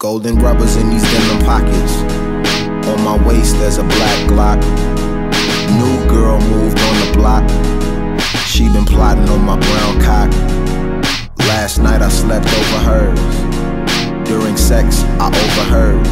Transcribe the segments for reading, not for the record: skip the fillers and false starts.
Golden rubbers in these denim pockets. On my waist there's a black Glock. New girl moved on the block. She been plotting on my brown cock. Last night I slept over hers. During sex I overheard.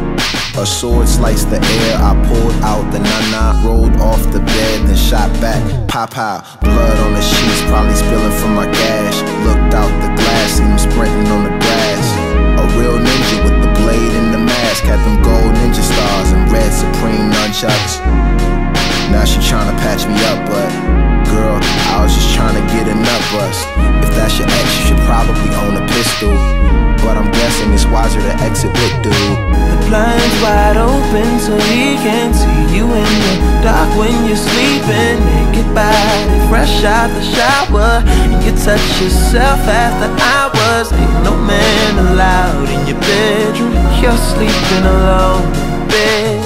A sword sliced the air, I pulled out the nana, rolled off the bed, then shot back. Pow, blood on the sheets, probably spilling from my gash. Looked out the glass, seen him sprinting on the grass. A real ninja with the blade and the mask. Had them gold ninja stars and red Supreme nunchucks. Now she tryna patch me up, but girl, I was just tryna get a nut bust. If that's your ex, you should probably own a pistol, but I'm guessing it's wiser to exit with dude. The blind's wide open so he can't see you in the dark when you're sleeping. Naked body, fresh out the shower, and you touch yourself after hours. Ain't no man allowed in your bedroom. You're sleeping alone in bed.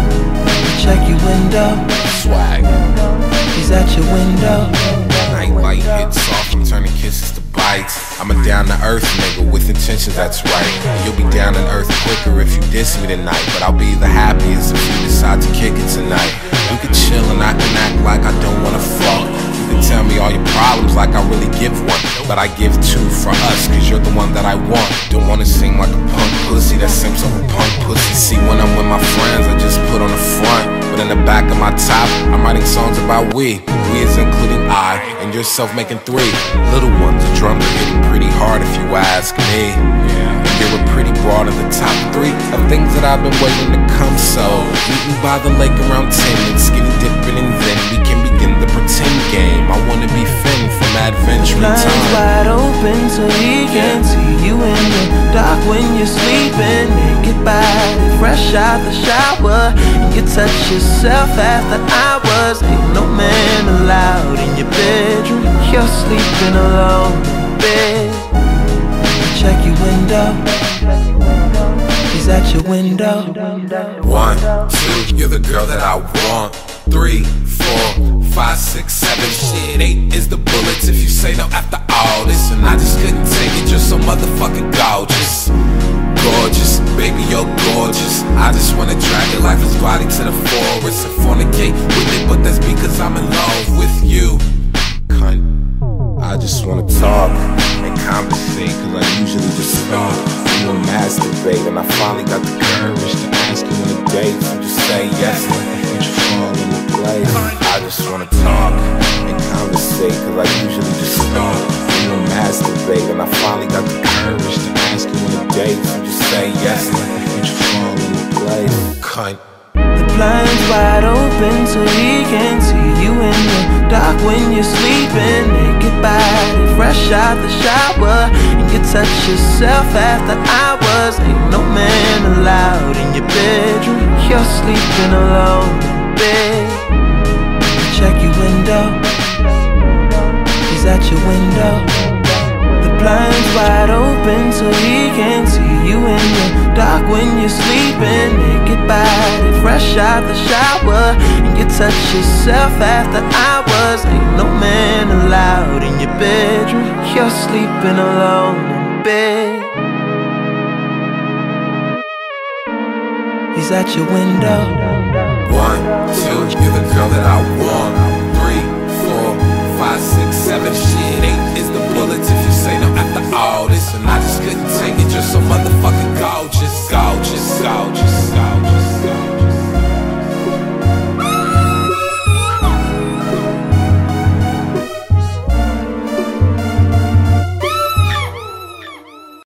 Check your window. Swag. He's at your window. Nightlight hits soft, I'm turning kisses to bites. I'm a down-to-earth nigga with intentions, that's right. You'll be down to earth quicker if you diss me tonight, but I'll be the happiest if you decide to kick it tonight. We could chill and I can act like I don't wanna fuck. You can tell me all your problems like I really give one, but I give two for us, cause you're the one that I want. Don't wanna seem like a punk pussy, that seems like a punk pussy. See, when I'm with my friends, I just put on the front, but in the back of my top, I'm writing songs about we. We is including I, and yourself making three. Little ones, the drums are hitting pretty hard if you ask me. And you're a pretty broad in the top three of things that I've been waiting to come. So, meeting by the lake around 10 and skinny dipping, and then we can begin the pretend game. I wanna be Finn from Adventure Time. Blind's wide open so he can't see you in the dark when you're sleeping. Naked body, fresh out the shower, and you touch yourself after hours. Ain't no man allowed in your bedroom. You're sleeping alone in bed. Check your window. He's at your window. 1, 2, you're the girl that I want. 3, 4, 5, 6, 7, shit, 8 is the bullets if you say no after all this. And I just couldn't take it, you're so motherfucking gorgeous. Gorgeous, baby, you're gorgeous. I just wanna drag your lifeless body to the forest and fornicate with it, but that's because I'm in love with you. Cunt. I just wanna talk and conversate, cause I usually just stop. You will masturbate, and I finally got the courage to ask you on a date. You just say yes, and you fall into place. I just wanna talk and conversate, cause I usually just stop. You will masturbate, and I finally got the courage to ask you on a date. You just say yes, and you fall into place. Cunt. The blind's wide open so he can't see you in the dark when you're sleeping. Naked body, fresh out the shower, and you touch yourself after hours. Ain't no man allowed in your bedroom. You're sleeping alone in bed. Check your window. He's at your window. The blind's wide open so he can't see you in the dark when you're sleeping. Naked body, fresh out the shower, and you touch yourself after hours. Ain't no man allowed in your bedroom. You're sleeping alone in bed. He's at your window. 1, 2, you're the girl that I want. 3, 4, 5, 6, 7, shit, 8 is the bullets if you say no after all this. And I just couldn't take it, you're so motherfucking